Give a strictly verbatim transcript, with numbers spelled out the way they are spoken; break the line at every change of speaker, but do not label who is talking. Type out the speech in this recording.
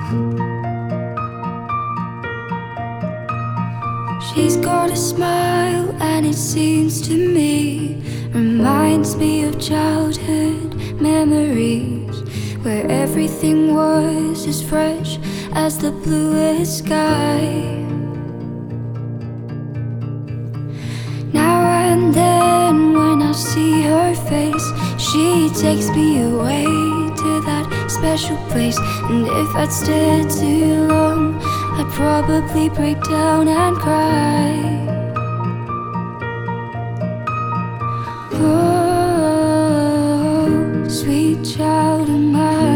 She's got a smile and it seems to me reminds me of childhood memories, where everything was as fresh as the bluest sky. Now and then when I see her face, she takes me away to that special place. And if I'd stayed too long, I'd probably break down and cry.